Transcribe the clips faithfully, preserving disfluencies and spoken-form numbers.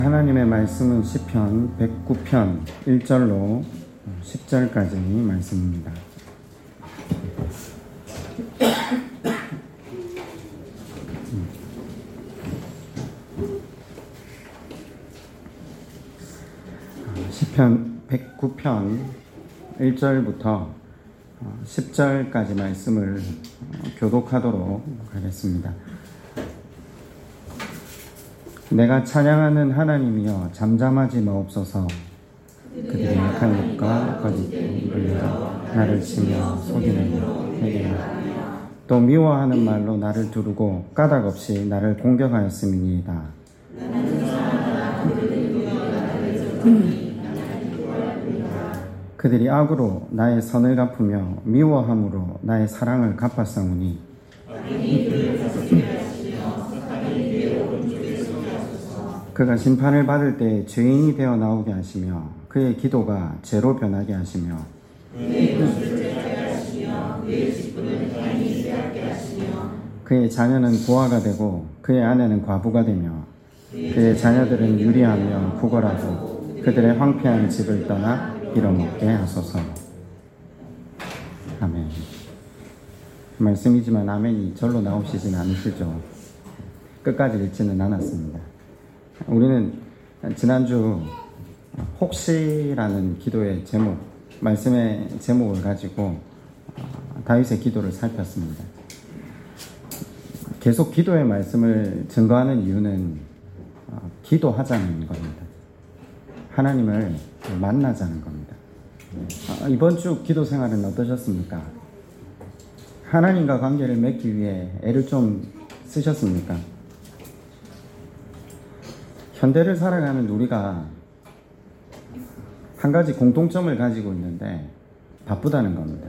하나님의 말씀은 시편 백구 편 일 절로 십 절까지 말씀입니다. 시편 백구 편 일 절부터 십 절까지 말씀을 교독하도록 하겠습니다. 내가 찬양하는 하나님이여 잠잠하지 마옵소서. 그들의 약한 입과 거짓된 입으로 나를 치며 속이는 회개하며 또 미워하는 말로 나를 두르고 까닭 없이 나를 공격하였음이니이다. 그들이 악으로 나의 선을 갚으며 미워함으로 나의 사랑을 갚았사오니 그가 심판을 받을 때 죄인이 되어 나오게 하시며 그의 기도가 죄로 변하게 하시며 그의 자녀는 부하가 되고 그의 아내는 과부가 되며 그의 자녀들은 유리하며 구걸하고 그들의 황폐한 집을 떠나 빌어먹게 하소서. 아멘. 말씀이지만 아멘이 절로 나오시진 않으시죠. 끝까지 읽지는 않았습니다. 우리는 지난주 혹시라는 기도의 제목, 말씀의 제목을 가지고 다윗의 기도를 살폈습니다. 계속 기도의 말씀을 증거하는 이유는 기도하자는 겁니다. 하나님을 만나자는 겁니다. 이번 주 기도 생활은 어떠셨습니까? 하나님과 관계를 맺기 위해 애를 좀 쓰셨습니까? 현대를 살아가는 우리가 한 가지 공통점을 가지고 있는데 바쁘다는 겁니다.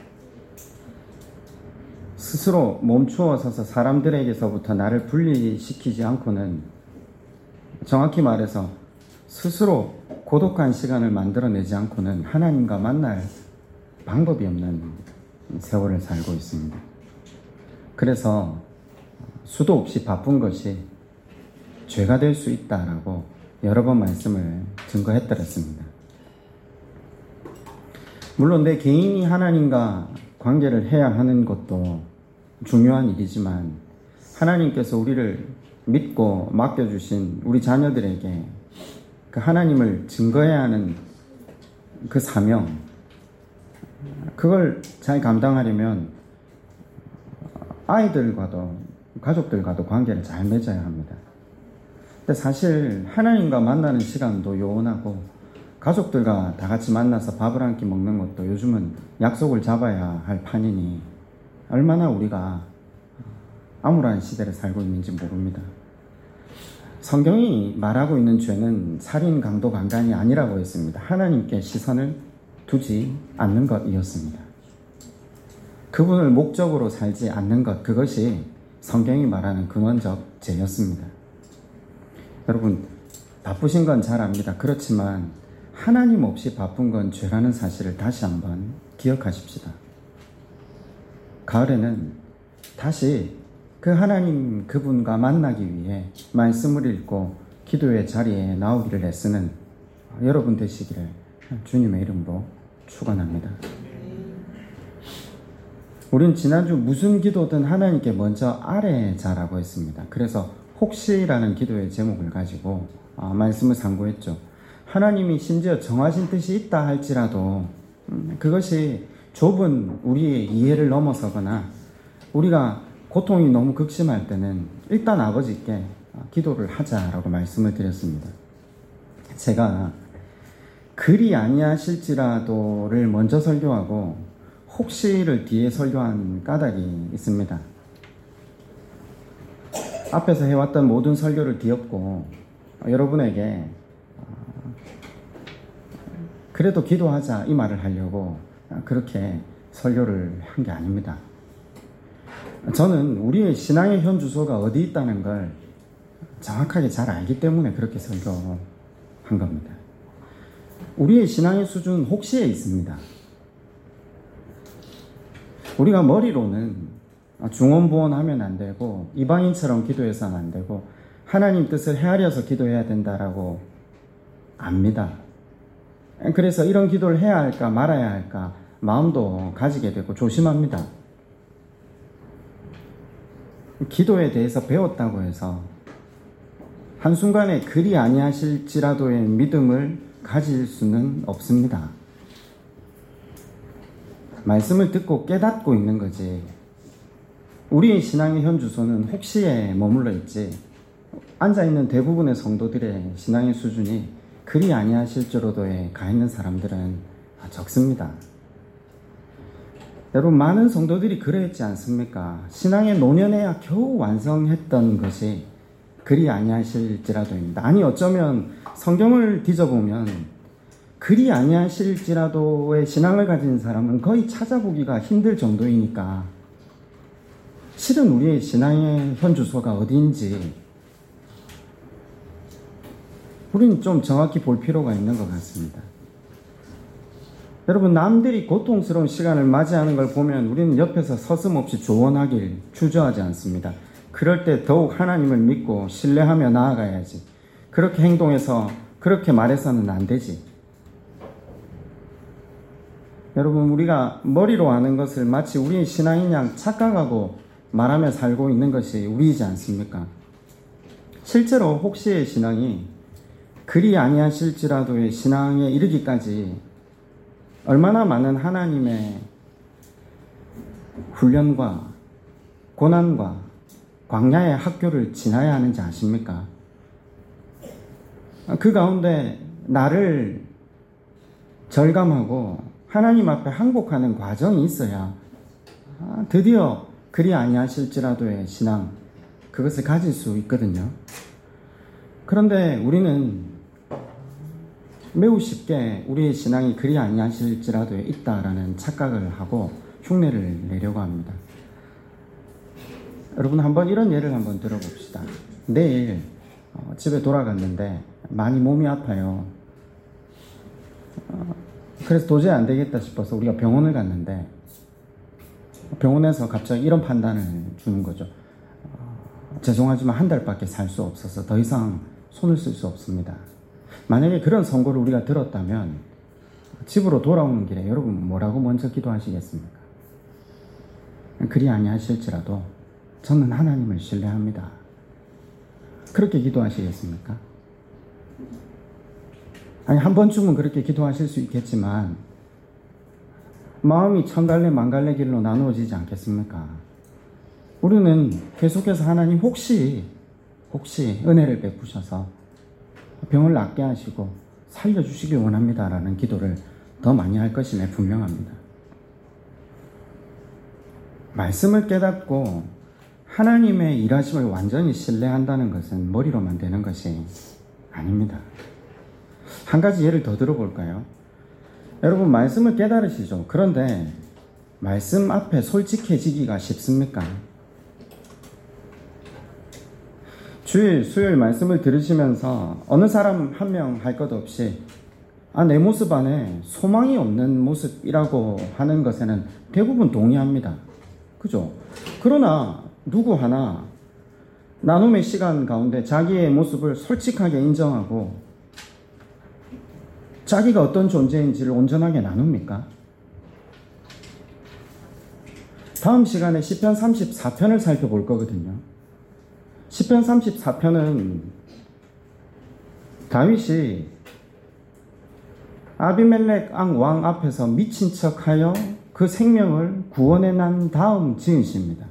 스스로 멈추어 서서 사람들에게서부터 나를 분리시키지 않고는, 정확히 말해서 스스로 고독한 시간을 만들어내지 않고는 하나님과 만날 방법이 없는 세월을 살고 있습니다. 그래서 수도 없이 바쁜 것이 죄가 될 수 있다라고 여러 번 말씀을 증거했더랬습니다. 물론 내 개인이 하나님과 관계를 해야 하는 것도 중요한 일이지만 하나님께서 우리를 믿고 맡겨주신 우리 자녀들에게 그 하나님을 증거해야 하는 그 사명, 그걸 잘 감당하려면 아이들과도 가족들과도 관계를 잘 맺어야 합니다. 근데 사실 하나님과 만나는 시간도 요원하고 가족들과 다 같이 만나서 밥을 한 끼 먹는 것도 요즘은 약속을 잡아야 할 판이니 얼마나 우리가 암울한 시대를 살고 있는지 모릅니다. 성경이 말하고 있는 죄는 살인, 강도, 강간이 아니라고 했습니다. 하나님께 시선을 두지 않는 것이었습니다. 그분을 목적으로 살지 않는 것, 그것이 성경이 말하는 근원적 죄였습니다. 여러분, 바쁘신 건 잘 압니다. 그렇지만 하나님 없이 바쁜 건 죄라는 사실을 다시 한번 기억하십시다. 가을에는 다시 그 하나님 그분과 만나기 위해 말씀을 읽고 기도의 자리에 나오기를 애쓰는 여러분 되시기를 주님의 이름으로 축원합니다. 우린 지난주 무슨 기도든 하나님께 먼저 아뢰자라고 했습니다. 그래서 혹시라는 기도의 제목을 가지고 말씀을 상고했죠. 하나님이 심지어 정하신 뜻이 있다 할지라도 그것이 좁은 우리의 이해를 넘어서거나 우리가 고통이 너무 극심할 때는 일단 아버지께 기도를 하자라고 말씀을 드렸습니다. 제가 그리 아니하실지라도를 먼저 설교하고 혹시를 뒤에 설교한 까닭이 있습니다. 앞에서 해왔던 모든 설교를 뒤엎고 여러분에게 그래도 기도하자 이 말을 하려고 그렇게 설교를 한 게 아닙니다. 저는 우리의 신앙의 현 주소가 어디 있다는 걸 정확하게 잘 알기 때문에 그렇게 설교한 겁니다. 우리의 신앙의 수준은 혹시에 있습니다. 우리가 머리로는 중언부언하면 안 되고 이방인처럼 기도해서는 안 되고 하나님 뜻을 헤아려서 기도해야 된다라고 압니다. 그래서 이런 기도를 해야 할까 말아야 할까 마음도 가지게 되고 조심합니다. 기도에 대해서 배웠다고 해서 한순간에 그리 아니하실지라도의 믿음을 가질 수는 없습니다. 말씀을 듣고 깨닫고 있는 거지, 우리의 신앙의 현 주소는 혹시에 머물러 있지, 앉아있는 대부분의 성도들의 신앙의 수준이 그리 아니하실지라도에 가 있는 사람들은 적습니다. 여러분, 많은 성도들이 그러했지 않습니까? 신앙의 노년에야 겨우 완성했던 것이 그리 아니하실지라도입니다. 아니, 어쩌면 성경을 뒤져보면 그리 아니하실지라도의 신앙을 가진 사람은 거의 찾아보기가 힘들 정도이니까 실은 우리의 신앙의 현 주소가 어디인지 우리는 좀 정확히 볼 필요가 있는 것 같습니다. 여러분, 남들이 고통스러운 시간을 맞이하는 걸 보면 우리는 옆에서 서슴없이 조언하길 주저하지 않습니다. 그럴 때 더욱 하나님을 믿고 신뢰하며 나아가야지. 그렇게 행동해서 그렇게 말해서는 안 되지. 여러분, 우리가 머리로 아는 것을 마치 우리의 신앙인 양 착각하고 말하며 살고 있는 것이 우리이지 않습니까? 실제로 혹시의 신앙이 그리 아니하실지라도의 신앙에 이르기까지 얼마나 많은 하나님의 훈련과 고난과 광야의 학교를 지나야 하는지 아십니까? 그 가운데 나를 절감하고 하나님 앞에 항복하는 과정이 있어야 드디어 그리 아니하실지라도의 신앙, 그것을 가질 수 있거든요. 그런데 우리는 매우 쉽게 우리의 신앙이 그리 아니하실지라도에 있다라는 착각을 하고 흉내를 내려고 합니다. 여러분, 한번 이런 예를 한번 들어봅시다. 내일 어, 집에 돌아갔는데 많이 몸이 아파요. 어, 그래서 도저히 안 되겠다 싶어서 우리가 병원을 갔는데 병원에서 갑자기 이런 판단을 주는 거죠. 어, 죄송하지만 한 달밖에 살 수 없어서 더 이상 손을 쓸 수 없습니다. 만약에 그런 선고를 우리가 들었다면 집으로 돌아오는 길에 여러분 뭐라고 먼저 기도하시겠습니까? 그리 아니하실지라도 저는 하나님을 신뢰합니다. 그렇게 기도하시겠습니까? 아니, 한 번쯤은 그렇게 기도하실 수 있겠지만 마음이 천갈래 만갈래 길로 나누어지지 않겠습니까? 우리는 계속해서 하나님 혹시 혹시 은혜를 베푸셔서 병을 낫게 하시고 살려주시길 원합니다라는 기도를 더 많이 할 것임에 분명합니다. 말씀을 깨닫고 하나님의 일하심을 완전히 신뢰한다는 것은 머리로만 되는 것이 아닙니다. 한 가지 예를 더 들어볼까요? 여러분, 말씀을 깨달으시죠? 그런데 말씀 앞에 솔직해지기가 쉽습니까? 주일, 수요일 말씀을 들으시면서 어느 사람 한 명 할 것 없이 아, 내 모습 안에 소망이 없는 모습이라고 하는 것에는 대부분 동의합니다. 그죠? 그러나 누구 하나 나눔의 시간 가운데 자기의 모습을 솔직하게 인정하고 자기가 어떤 존재인지를 온전하게 나눕니까? 다음 시간에 시편 삼십사 편을 살펴볼 거거든요. 시편 삼십사 편은 다윗이 아비멜렉 왕 앞에서 미친 척하여 그 생명을 구원해 난 다음 지은 시입니다.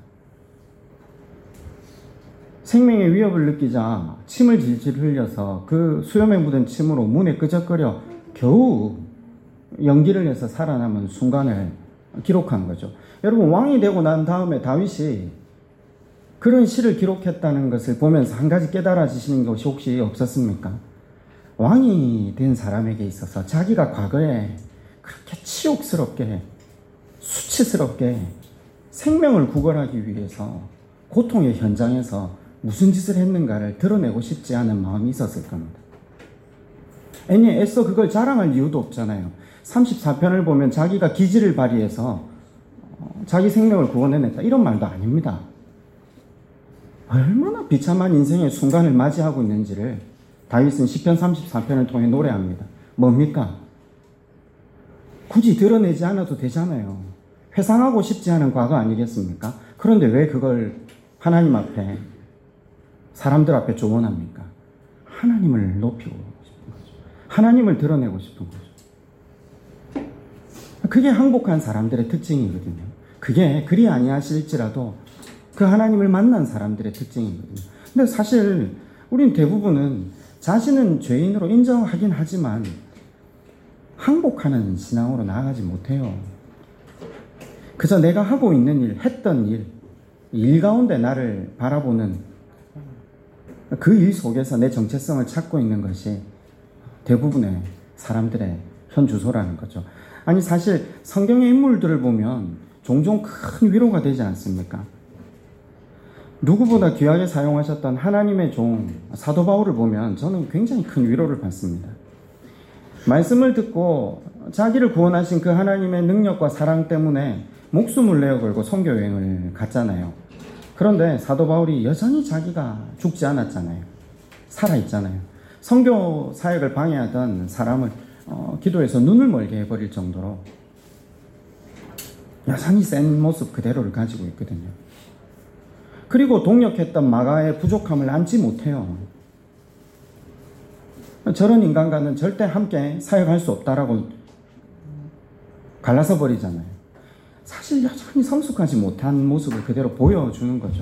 생명의 위협을 느끼자 침을 질질 흘려서 그 수염에 묻은 침으로 문에 끄적거려 겨우 연기를 해서 살아남은 순간을 기록한 거죠. 여러분, 왕이 되고 난 다음에 다윗이 그런 시를 기록했다는 것을 보면서 한 가지 깨달아지시는 것이 혹시 없었습니까? 왕이 된 사람에게 있어서 자기가 과거에 그렇게 치욕스럽게 수치스럽게 생명을 구걸하기 위해서 고통의 현장에서 무슨 짓을 했는가를 드러내고 싶지 않은 마음이 있었을 겁니다. 애니 애써 그걸 자랑할 이유도 없잖아요. 삼십사 편을 보면 자기가 기지를 발휘해서 자기 생명을 구원해냈다 이런 말도 아닙니다. 얼마나 비참한 인생의 순간을 맞이하고 있는지를 다윗은 시편 삼십사 편을 통해 노래합니다. 뭡니까? 굳이 드러내지 않아도 되잖아요. 회상하고 싶지 않은 과거 아니겠습니까? 그런데 왜 그걸 하나님 앞에, 사람들 앞에 조언합니까? 하나님을 높이고 싶은 거죠. 하나님을 드러내고 싶은 거죠. 그게 항복한 사람들의 특징이거든요. 그게 그리 아니하실지라도 그 하나님을 만난 사람들의 특징이거든요. 근데 사실 우린 대부분은 자신은 죄인으로 인정하긴 하지만 항복하는 신앙으로 나아가지 못해요. 그저 내가 하고 있는 일, 했던 일, 일 가운데 나를 바라보는 그 일 속에서 내 정체성을 찾고 있는 것이 대부분의 사람들의 현주소라는 거죠. 아니 사실 성경의 인물들을 보면 종종 큰 위로가 되지 않습니까? 누구보다 귀하게 사용하셨던 하나님의 종 사도 바울을 보면 저는 굉장히 큰 위로를 받습니다. 말씀을 듣고 자기를 구원하신 그 하나님의 능력과 사랑 때문에 목숨을 내어 걸고 선교 여행을 갔잖아요. 그런데 사도 바울이 여전히 자기가 죽지 않았잖아요. 살아있잖아요. 선교 사역을 방해하던 사람을 어, 기도해서 눈을 멀게 해버릴 정도로 여전히 센 모습 그대로를 가지고 있거든요. 그리고 동력했던 마가의 부족함을 안지 못해요. 저런 인간과는 절대 함께 사역할 수 없다라고 갈라서 버리잖아요. 사실 여전히 성숙하지 못한 모습을 그대로 보여주는 거죠.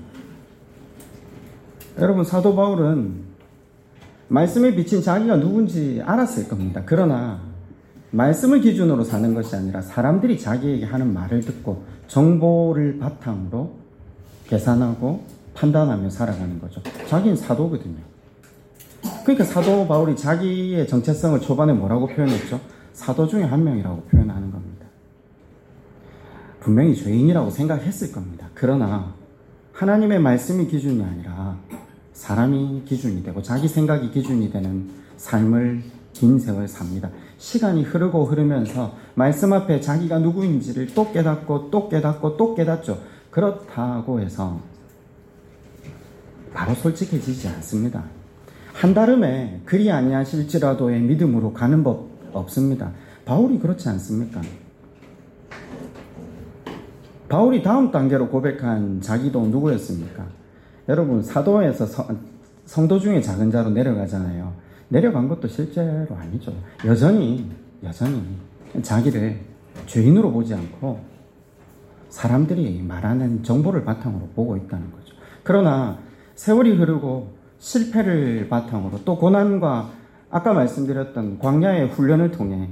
여러분, 사도 바울은 말씀에 비친 자기가 누군지 알았을 겁니다. 그러나 말씀을 기준으로 사는 것이 아니라 사람들이 자기에게 하는 말을 듣고 정보를 바탕으로 계산하고 판단하며 살아가는 거죠. 자기는 사도거든요. 그러니까 사도 바울이 자기의 정체성을 초반에 뭐라고 표현했죠? 사도 중에 한 명이라고 표현하는 겁니다. 분명히 죄인이라고 생각했을 겁니다. 그러나 하나님의 말씀이 기준이 아니라 사람이 기준이 되고 자기 생각이 기준이 되는 삶을 긴 세월 삽니다. 시간이 흐르고 흐르면서 말씀 앞에 자기가 누구인지를 또 깨닫고 또 깨닫고 또 깨닫죠. 그렇다고 해서 바로 솔직해지지 않습니다. 한달음에 그리 아니하실지라도의 믿음으로 가는 법 없습니다. 바울이 그렇지 않습니까? 바울이 다음 단계로 고백한 자기도 누구였습니까? 여러분, 사도에서 성도 중에 작은 자로 내려가잖아요. 내려간 것도 실제로 아니죠. 여전히 여전히 자기를 죄인으로 보지 않고 사람들이 말하는 정보를 바탕으로 보고 있다는 거죠. 그러나 세월이 흐르고 실패를 바탕으로 또 고난과 아까 말씀드렸던 광야의 훈련을 통해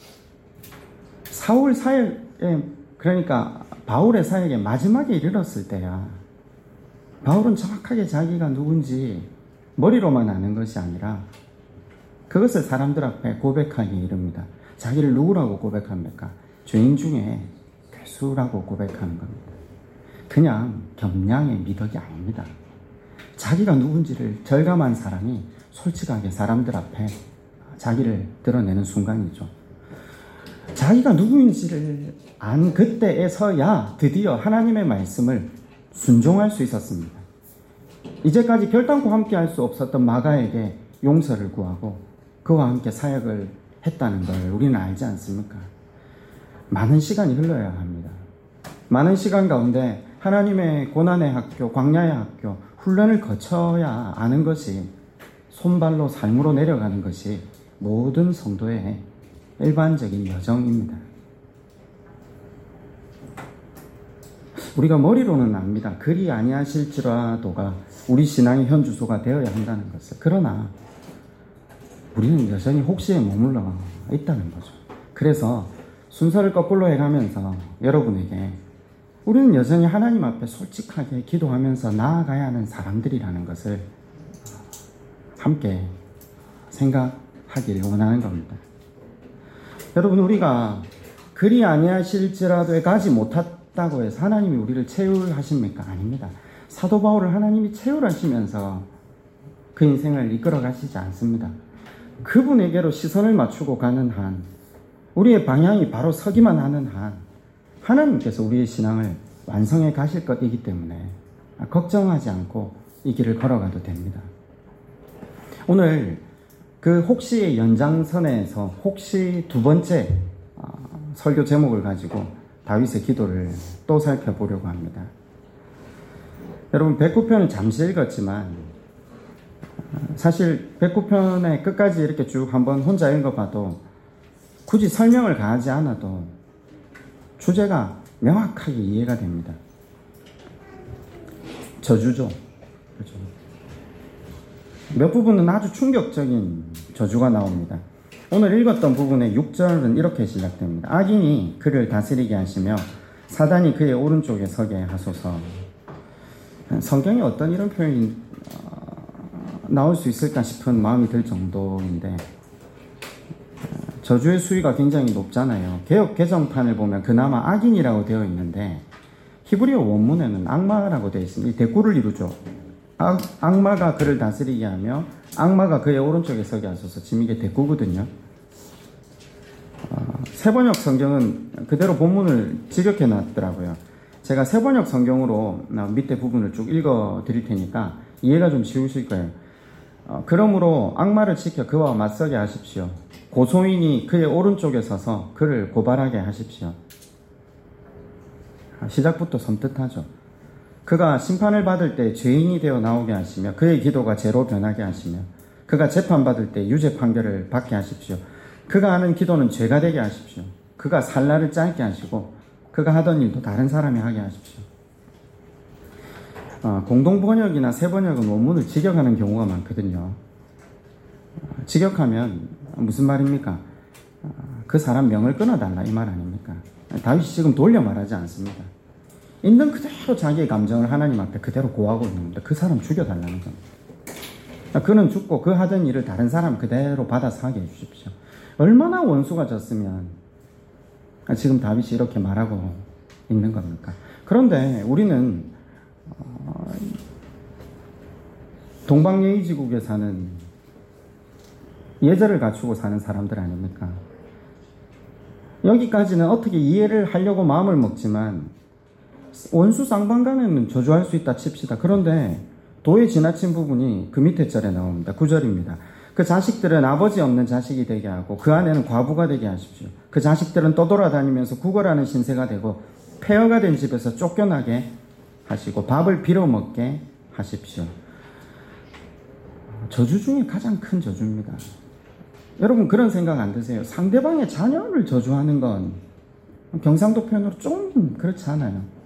사울 사역에, 그러니까 바울의 사역의 마지막에 이르렀을 때야 바울은 정확하게 자기가 누군지 머리로만 아는 것이 아니라 그것을 사람들 앞에 고백하기에 이릅니다. 자기를 누구라고 고백합니까? 죄인 중에 괴수라고 고백하는 겁니다. 그냥 겸양의 미덕이 아닙니다. 자기가 누군지를 절감한 사람이 솔직하게 사람들 앞에 자기를 드러내는 순간이죠. 자기가 누구인지를 안 그때에서야 드디어 하나님의 말씀을 순종할 수 있었습니다. 이제까지 결단코 함께 할 수 없었던 마가에게 용서를 구하고 그와 함께 사역을 했다는 걸 우리는 알지 않습니까? 많은 시간이 흘러야 합니다. 많은 시간 가운데 하나님의 고난의 학교, 광야의 학교, 훈련을 거쳐야 아는 것이 손발로 삶으로 내려가는 것이 모든 성도의 일반적인 여정입니다. 우리가 머리로는 압니다. 그리 아니하실지라도가 우리 신앙의 현주소가 되어야 한다는 것을. 그러나 우리는 여전히 혹시에 머물러 있다는 거죠. 그래서 순서를 거꾸로 해가면서 여러분에게 우리는 여전히 하나님 앞에 솔직하게 기도하면서 나아가야 하는 사람들이라는 것을 함께 생각하기를 원하는 겁니다. 여러분, 우리가 그리 아니하실지라도에 가지 못했다고 해서 하나님이 우리를 채울하십니까? 아닙니다. 사도 바울을 하나님이 채울하시면서 그 인생을 이끌어 가시지 않습니다. 그분에게로 시선을 맞추고 가는 한, 우리의 방향이 바로 서기만 하는 한 하나님께서 우리의 신앙을 완성해 가실 것이기 때문에 걱정하지 않고 이 길을 걸어가도 됩니다. 오늘 그 혹시의 연장선에서 혹시 두 번째 설교 제목을 가지고 다윗의 기도를 또 살펴보려고 합니다. 여러분, 백구 편은 잠시 읽었지만 사실 백구 편의 끝까지 이렇게 쭉 한번 혼자 읽어봐도 굳이 설명을 가하지 않아도 주제가 명확하게 이해가 됩니다. 저주죠. 그렇죠. 몇 부분은 아주 충격적인 저주가 나옵니다. 오늘 읽었던 부분의 육 절은 이렇게 시작됩니다. 악인이 그를 다스리게 하시며 사단이 그의 오른쪽에 서게 하소서. 성경에 어떤 이런 표현이 나올 수 있을까 싶은 마음이 들 정도인데, 저주의 수위가 굉장히 높잖아요. 개역 개정판을 보면 그나마 악인이라고 되어 있는데 히브리어 원문에는 악마라고 되어 있습니다. 이 대꾸를 이루죠. 악, 악마가 그를 다스리게 하며 악마가 그의 오른쪽에 서게 하소서. 지금 이게 대꾸거든요. 어, 세번역 성경은 그대로 본문을 직역해 놨더라고요. 제가 세번역 성경으로 밑에 부분을 쭉 읽어 드릴 테니까 이해가 좀 쉬우실 거예요. 어, 그러므로 악마를 지켜 그와 맞서게 하십시오. 고소인이 그의 오른쪽에 서서 그를 고발하게 하십시오. 시작부터 섬뜩하죠. 그가 심판을 받을 때 죄인이 되어 나오게 하시며 그의 기도가 죄로 변하게 하시며 그가 재판받을 때 유죄 판결을 받게 하십시오. 그가 하는 기도는 죄가 되게 하십시오. 그가 살 날을 짧게 하시고 그가 하던 일도 다른 사람이 하게 하십시오. 어, 공동번역이나 세번역은 원문을 직역하는 경우가 많거든요. 어, 직역하면 무슨 말입니까? 어, 그 사람 명을 끊어달라 이 말 아닙니까? 다윗이 지금 돌려 말하지 않습니다. 있는 그대로 자기의 감정을 하나님 앞에 그대로 고하고 있는 겁니다. 그 사람 죽여달라는 겁니다. 그는 죽고 그 하던 일을 다른 사람 그대로 받아서 하게 해주십시오. 얼마나 원수가 졌으면 지금 다윗이 이렇게 말하고 있는 겁니까? 그런데 우리는 어, 동방예의지국에 사는 예절을 갖추고 사는 사람들 아닙니까? 여기까지는 어떻게 이해를 하려고 마음을 먹지만 원수 쌍방간에는 저주할 수 있다 칩시다. 그런데 도에 지나친 부분이 그 밑에 절에 나옵니다. 구 절입니다. 그 자식들은 아버지 없는 자식이 되게 하고 그 아내는 과부가 되게 하십시오. 그 자식들은 떠돌아다니면서 구걸하는 신세가 되고 폐허가 된 집에서 쫓겨나게 하시고 밥을 빌어먹게 하십시오. 저주 중에 가장 큰 저주입니다. 여러분 그런 생각 안 드세요? 상대방의 자녀를 저주하는 건 경상도 표현으로 좀 그렇지 않아요?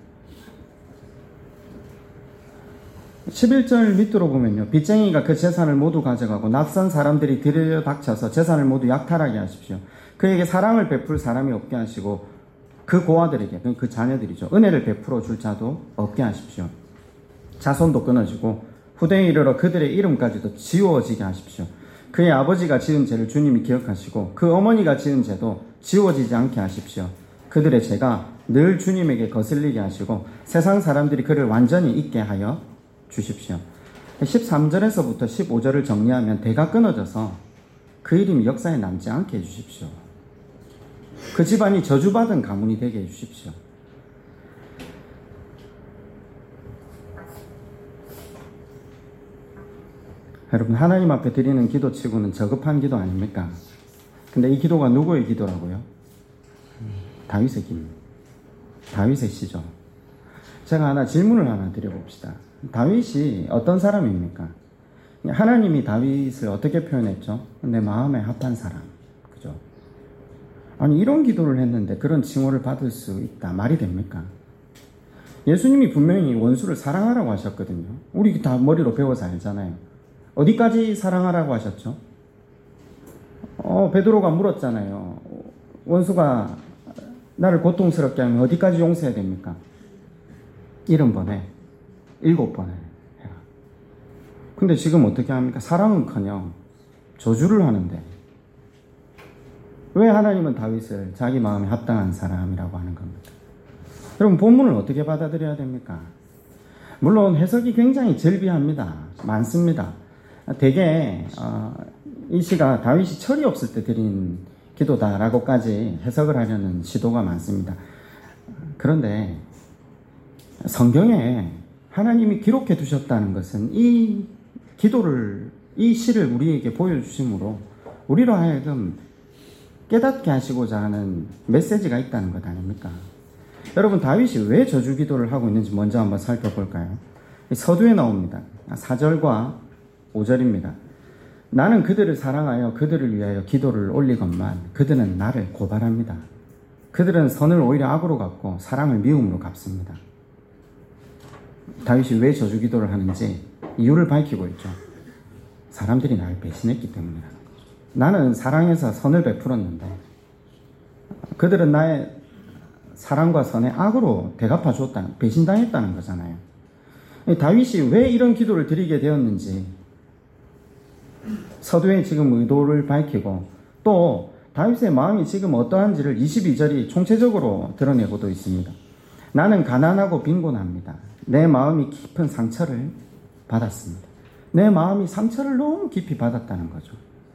십일 절 밑으로 보면요. 빚쟁이가 그 재산을 모두 가져가고 낯선 사람들이 들여닥쳐서 재산을 모두 약탈하게 하십시오. 그에게 사랑을 베풀 사람이 없게 하시고 그 고아들에게, 그 자녀들이죠. 은혜를 베풀어 줄 자도 없게 하십시오. 자손도 끊어지고 후대에 이르러 그들의 이름까지도 지워지게 하십시오. 그의 아버지가 지은 죄를 주님이 기억하시고 그 어머니가 지은 죄도 지워지지 않게 하십시오. 그들의 죄가 늘 주님에게 거슬리게 하시고 세상 사람들이 그를 완전히 잊게 하여 주십시오. 십삼 절에서부터 십오 절을 정리하면 대가 끊어져서 그 이름이 역사에 남지 않게 해주십시오. 그 집안이 저주받은 가문이 되게 해주십시오. 여러분 하나님 앞에 드리는 기도치고는 저급한 기도 아닙니까? 근데 이 기도가 누구의 기도라고요? 다윗의 기도. 다윗의 시죠. 제가 하나 질문을 하나 드려봅시다. 다윗이 어떤 사람입니까? 하나님이 다윗을 어떻게 표현했죠? 내 마음에 합한 사람. 그죠? 아니 이런 기도를 했는데 그런 칭호를 받을 수 있다. 말이 됩니까? 예수님이 분명히 원수를 사랑하라고 하셨거든요. 우리 다 머리로 배워서 알잖아요. 어디까지 사랑하라고 하셨죠? 어, 베드로가 물었잖아요. 원수가 나를 고통스럽게 하면 어디까지 용서해야 됩니까? 일흔 번에, 일곱 번에 해라. 근데 지금 어떻게 합니까? 사랑은커녕 저주를 하는데 왜 하나님은 다윗을 자기 마음에 합당한 사람이라고 하는 겁니까? 여러분 본문을 어떻게 받아들여야 됩니까? 물론 해석이 굉장히 절비합니다. 많습니다. 대개 어, 이 시가 다윗이 철이 없을 때 드린 기도다라고까지 해석을 하려는 시도가 많습니다. 그런데 성경에 하나님이 기록해 두셨다는 것은 이 기도를, 이 시를 우리에게 보여주심으로 우리로 하여금 깨닫게 하시고자 하는 메시지가 있다는 것 아닙니까? 여러분, 다윗이 왜 저주 기도를 하고 있는지 먼저 한번 살펴볼까요? 서두에 나옵니다. 사 절과 오 절입니다. 나는 그들을 사랑하여 그들을 위하여 기도를 올리건만 그들은 나를 고발합니다. 그들은 선을 오히려 악으로 갚고 사랑을 미움으로 갚습니다. 다윗이 왜 저주 기도를 하는지 이유를 밝히고 있죠. 사람들이 나를 배신했기 때문이라는 거죠. 나는 사랑해서 선을 베풀었는데 그들은 나의 사랑과 선에 악으로 대갚아 주었다는, 배신당했다는 거잖아요. 다윗이 왜 이런 기도를 드리게 되었는지 서두에 지금 의도를 밝히고, 또 다윗의 마음이 지금 어떠한지를 이십이 절이 총체적으로 드러내고도 있습니다. 나는 가난하고 빈곤합니다. 내 마음이 깊은 상처를 받았습니다. 내 마음이 상처를 너무 깊이 받았다는 거죠.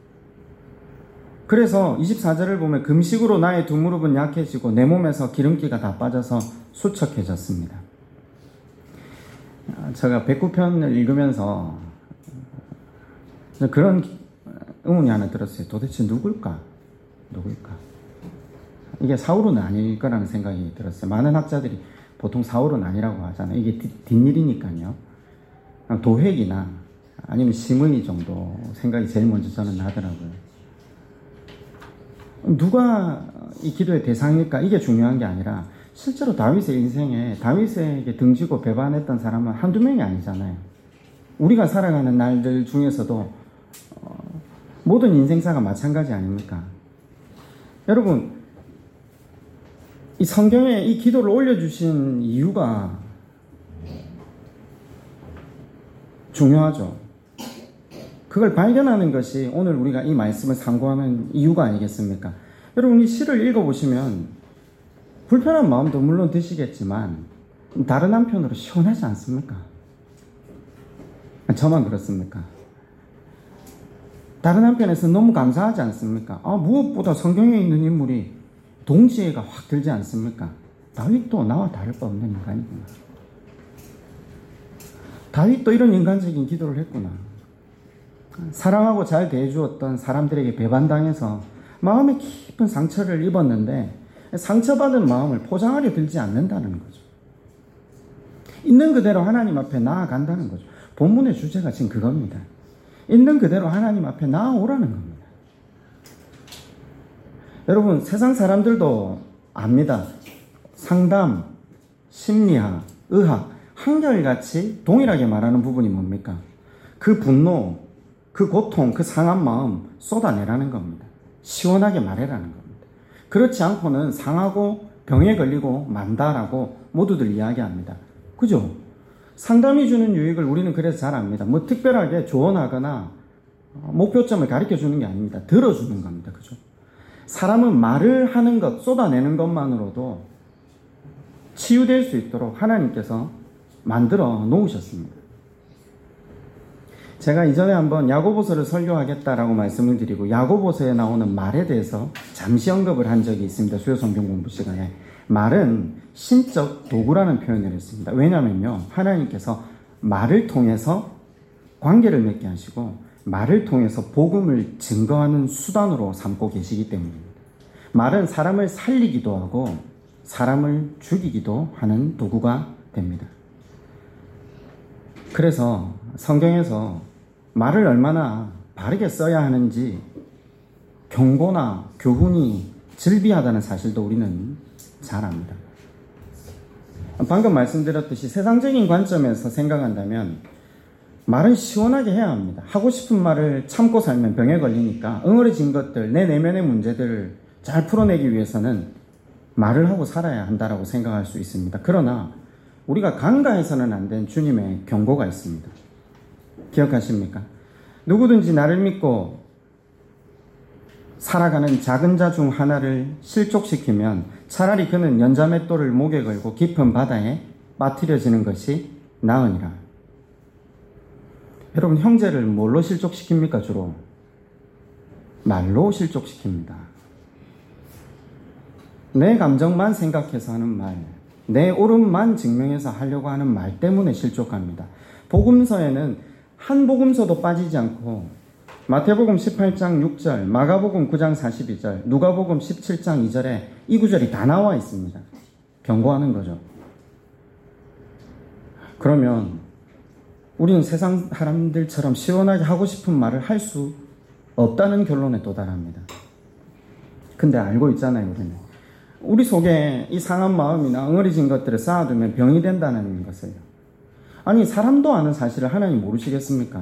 그래서 이십사 절을 보면 금식으로 나의 두 무릎은 약해지고 내 몸에서 기름기가 다 빠져서 수척해졌습니다. 제가 백구 편을 읽으면서 그런 의문이 하나 들었어요. 도대체 누굴까? 누굴까? 이게 사울은 아닐 거라는 생각이 들었어요. 많은 학자들이 보통 사울은 아니라고 하잖아요. 이게 뒷일이니까요. 도획이나 아니면 심의 정도 생각이 제일 먼저 저는 나더라고요. 누가 이 기도의 대상일까? 이게 중요한 게 아니라 실제로 다윗의 인생에 다윗에게 등지고 배반했던 사람은 한두 명이 아니잖아요. 우리가 살아가는 날들 중에서도 모든 인생사가 마찬가지 아닙니까? 여러분, 이 성경에 이 기도를 올려주신 이유가 중요하죠. 그걸 발견하는 것이 오늘 우리가 이 말씀을 상고하는 이유가 아니겠습니까? 여러분, 이 시를 읽어보시면 불편한 마음도 물론 드시겠지만 다른 한편으로 시원하지 않습니까? 저만 그렇습니까? 다른 한편에서 너무 감사하지 않습니까? 아, 무엇보다 성경에 있는 인물이 동지애가 확 들지 않습니까? 다윗도 나와 다를 바 없는 인간이구나. 다윗도 이런 인간적인 기도를 했구나. 사랑하고 잘 대해주었던 사람들에게 배반당해서 마음에 깊은 상처를 입었는데 상처받은 마음을 포장하려 들지 않는다는 거죠. 있는 그대로 하나님 앞에 나아간다는 거죠. 본문의 주제가 지금 그겁니다. 있는 그대로 하나님 앞에 나아오라는 겁니다. 여러분, 세상 사람들도 압니다. 상담, 심리학, 의학 한결같이 동일하게 말하는 부분이 뭡니까? 그 분노, 그 고통, 그 상한 마음 쏟아내라는 겁니다. 시원하게 말해라는 겁니다. 그렇지 않고는 상하고 병에 걸리고 만다라고 모두들 이야기합니다. 그죠? 상담이 주는 유익을 우리는 그래서 잘 압니다. 뭐 특별하게 조언하거나 목표점을 가르쳐 주는 게 아닙니다. 들어주는 겁니다. 그죠? 사람은 말을 하는 것, 쏟아내는 것만으로도 치유될 수 있도록 하나님께서 만들어 놓으셨습니다. 제가 이전에 한번 야고보서를 설교하겠다라고 말씀을 드리고 야고보서에 나오는 말에 대해서 잠시 언급을 한 적이 있습니다. 수요 성경 공부 시간에. 말은 신적 도구라는 표현을 했습니다. 왜냐면요, 하나님께서 말을 통해서 관계를 맺게 하시고 말을 통해서 복음을 증거하는 수단으로 삼고 계시기 때문입니다. 말은 사람을 살리기도 하고 사람을 죽이기도 하는 도구가 됩니다. 그래서 성경에서 말을 얼마나 바르게 써야 하는지 경고나 교훈이 즐비하다는 사실도 우리는 잘 압니다. 방금 말씀드렸듯이 세상적인 관점에서 생각한다면 말은 시원하게 해야 합니다. 하고 싶은 말을 참고 살면 병에 걸리니까 응어리진 것들, 내 내면의 문제들을 잘 풀어내기 위해서는 말을 하고 살아야 한다라고 생각할 수 있습니다. 그러나 우리가 간과해서는 안 된 주님의 경고가 있습니다. 기억하십니까? 누구든지 나를 믿고 살아가는 작은 자 중 하나를 실족시키면 차라리 그는 연자맷돌을 목에 걸고 깊은 바다에 빠뜨려지는 것이 나으니라. 여러분, 형제를 뭘로 실족시킵니까? 주로 말로 실족시킵니다. 내 감정만 생각해서 하는 말, 내 옳음만 증명해서 하려고 하는 말 때문에 실족합니다. 복음서에는 한 복음서도 빠지지 않고 마태복음 십팔 장 육 절, 마가복음 구 장 사십이 절, 누가복음 십칠 장 이 절에 이 구절이 다 나와 있습니다. 경고하는 거죠. 그러면 우리는 세상 사람들처럼 시원하게 하고 싶은 말을 할 수 없다는 결론에 도달합니다. 근데 알고 있잖아요, 우리는. 우리 속에 이 상한 마음이나 엉어리진 것들을 쌓아두면 병이 된다는 것을요. 아니, 사람도 아는 사실을 하나님 모르시겠습니까?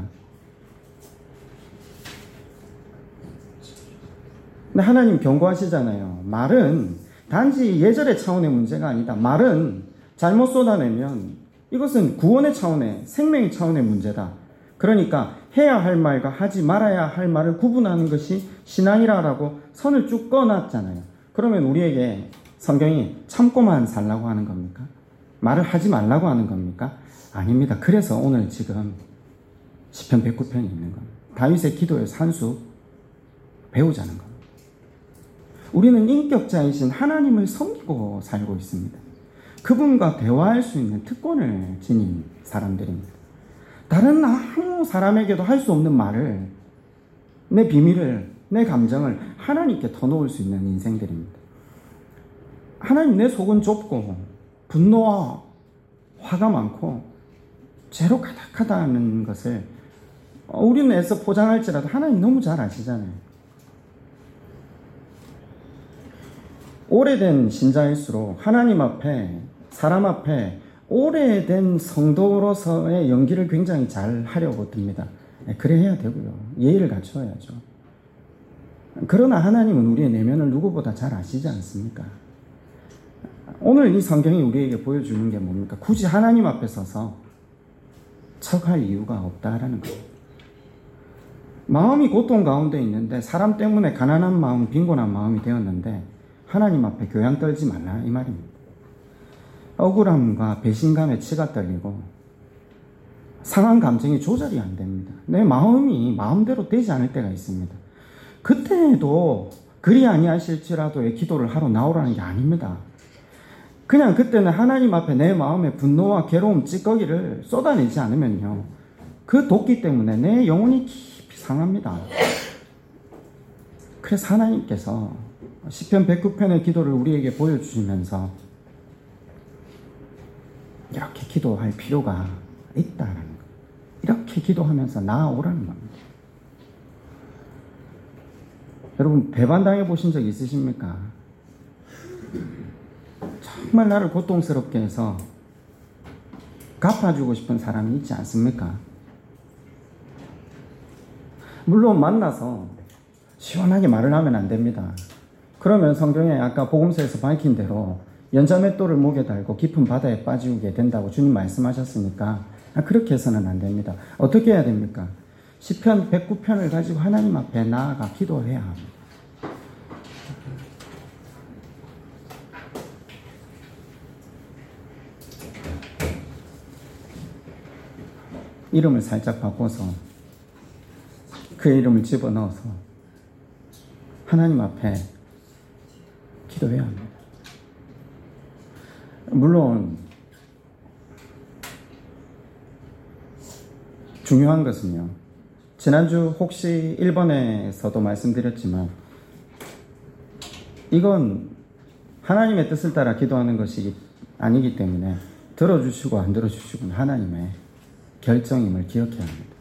근데 하나님 경고하시잖아요. 말은 단지 예절의 차원의 문제가 아니다. 말은 잘못 쏟아내면 이것은 구원의 차원의, 생명의 차원의 문제다. 그러니까 해야 할 말과 하지 말아야 할 말을 구분하는 것이 신앙이라고 선을 쭉 꺼놨잖아요. 그러면 우리에게 성경이 참고만 살라고 하는 겁니까? 말을 하지 말라고 하는 겁니까? 아닙니다. 그래서 오늘 지금 시편 백구 편이 있는 겁니다. 다윗의 기도의 산수 배우자는 겁니다. 우리는 인격자이신 하나님을 섬기고 살고 있습니다. 그분과 대화할 수 있는 특권을 지닌 사람들입니다. 다른 아무 사람에게도 할 수 없는 말을, 내 비밀을, 내 감정을 하나님께 터놓을 수 있는 인생들입니다. 하나님, 내 속은 좁고 분노와 화가 많고 죄로 가득하다는 것을 우리는 애써 포장할지라도 하나님 너무 잘 아시잖아요. 오래된 신자일수록 하나님 앞에, 사람 앞에 오래된 성도로서의 연기를 굉장히 잘 하려고 듭니다. 그래 해야 되고요. 예의를 갖춰야죠. 그러나 하나님은 우리의 내면을 누구보다 잘 아시지 않습니까? 오늘 이 성경이 우리에게 보여주는 게 뭡니까? 굳이 하나님 앞에 서서 척할 이유가 없다라는 거예요. 마음이 고통 가운데 있는데, 사람 때문에 가난한 마음, 빈곤한 마음이 되었는데 하나님 앞에 교양 떨지 말라, 이 말입니다. 억울함과 배신감에 치가 떨리고 상한 감정이 조절이 안 됩니다. 내 마음이 마음대로 되지 않을 때가 있습니다. 그때도 그리 아니하실지라도의 기도를 하러 나오라는 게 아닙니다. 그냥 그때는 하나님 앞에 내 마음의 분노와 괴로움, 찌꺼기를 쏟아내지 않으면요, 그 도끼 때문에 내 영혼이 깊이 상합니다. 그래서 하나님께서 시편 백구 편의 기도를 우리에게 보여주시면서 이렇게 기도할 필요가 있다는 것, 이렇게 기도하면서 나아오라는 겁니다. 여러분, 배반당해 보신 적 있으십니까? 정말 나를 고통스럽게 해서 갚아주고 싶은 사람이 있지 않습니까? 물론 만나서 시원하게 말을 하면 안 됩니다. 그러면 성경에 아까 복음서에서 밝힌 대로 연자맷돌을 목에 달고 깊은 바다에 빠지게 된다고 주님 말씀하셨으니까 그렇게 해서는 안 됩니다. 어떻게 해야 됩니까? 시편 백구 편을 가지고 하나님 앞에 나아가 기도해야 합니다. 이름을 살짝 바꿔서 그의 이름을 집어넣어서 하나님 앞에 기도해야 합니다. 물론 중요한 것은요, 지난주 혹시 일 번에서도 말씀드렸지만 이건 하나님의 뜻을 따라 기도하는 것이 아니기 때문에 들어주시고 안 들어주시고는 하나님의 결정임을 기억해야 합니다.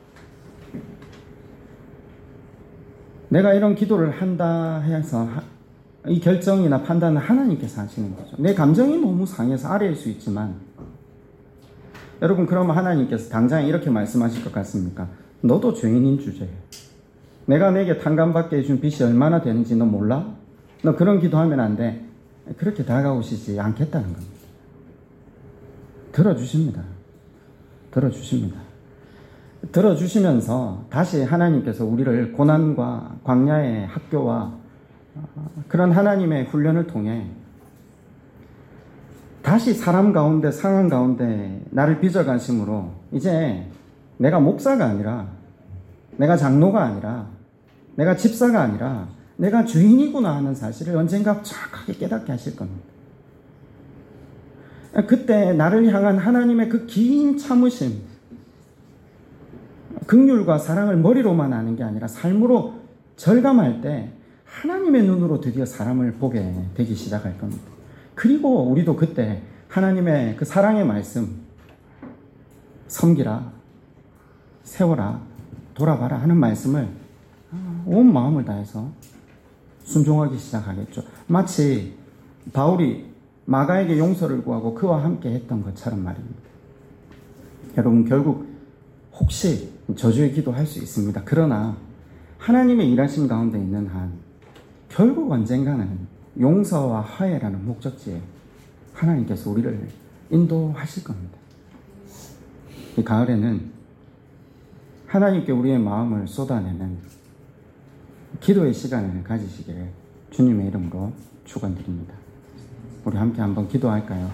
내가 이런 기도를 한다 해서 이 결정이나 판단은 하나님께서 하시는 거죠. 내 감정이 너무 상해서 아래일 수 있지만, 여러분, 그러면 하나님께서 당장 이렇게 말씀하실 것 같습니까? 너도 죄인인 주제에 내가 내게 탕감받게 해준 빚이 얼마나 되는지 너 몰라? 너 그런 기도하면 안 돼. 그렇게 다가오시지 않겠다는 겁니다. 들어주십니다. 들어주십니다. 들어주시면서 다시 하나님께서 우리를 고난과 광야의 학교와 그런 하나님의 훈련을 통해 다시 사람 가운데, 상황 가운데 나를 빚어가심으로 이제 내가 목사가 아니라, 내가 장로가 아니라, 내가 집사가 아니라 내가 죄인이구나 하는 사실을 언젠가 정확하게 깨닫게 하실 겁니다. 그때 나를 향한 하나님의 그 긴 참으심, 긍휼과 사랑을 머리로만 아는 게 아니라 삶으로 절감할 때 하나님의 눈으로 드디어 사람을 보게 되기 시작할 겁니다. 그리고 우리도 그때 하나님의 그 사랑의 말씀, 섬기라, 세워라, 돌아봐라 하는 말씀을 온 마음을 다해서 순종하기 시작하겠죠. 마치 바울이 마가에게 용서를 구하고 그와 함께 했던 것처럼 말입니다. 여러분, 결국 혹시 저주의 기도할 수 있습니다. 그러나 하나님의 일하심 가운데 있는 한 결국 언젠가는 용서와 화해라는 목적지에 하나님께서 우리를 인도하실 겁니다. 이 가을에는 하나님께 우리의 마음을 쏟아내는 기도의 시간을 가지시기를 주님의 이름으로 축원드립니다. 우리 함께 한번 기도할까요?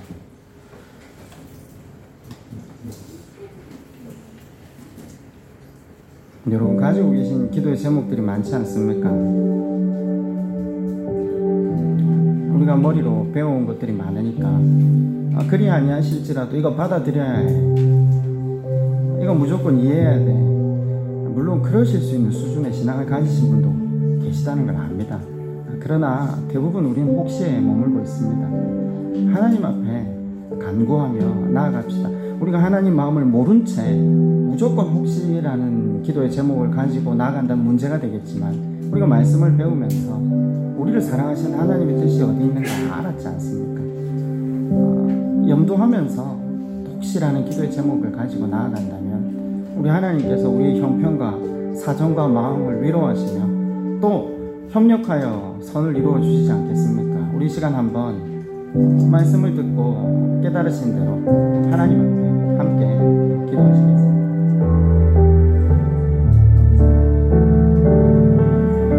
여러분, 가지고 계신 기도의 제목들이 많지 않습니까? 우리가 머리로 배워온 것들이 많으니까 아, 그리 아니하실지라도 이거 받아들여야 해, 이거 무조건 이해해야 돼. 물론 그러실 수 있는 수준의 신앙을 가지신 분도 계시다는 걸 압니다. 그러나 대부분 우리는 혹시에 머물고 있습니다. 하나님 앞에 간구하며 나아갑시다. 우리가 하나님 마음을 모른 채 무조건 혹시라는 기도의 제목을 가지고 나아간다면 문제가 되겠지만, 우리가 말씀을 배우면서 우리를 사랑하시는 하나님의 뜻이 어디 있는가 알았지 않습니까? 어, 염두하면서 혹시라는 기도의 제목을 가지고 나아간다면 우리 하나님께서 우리의 형편과 사정과 마음을 위로하시며 또 협력하여 선을 이루어 주시지 않겠습니까? 우리 시간 한번 말씀을 듣고 깨달으신 대로 하나님 앞에 함께 기도하시겠습니다.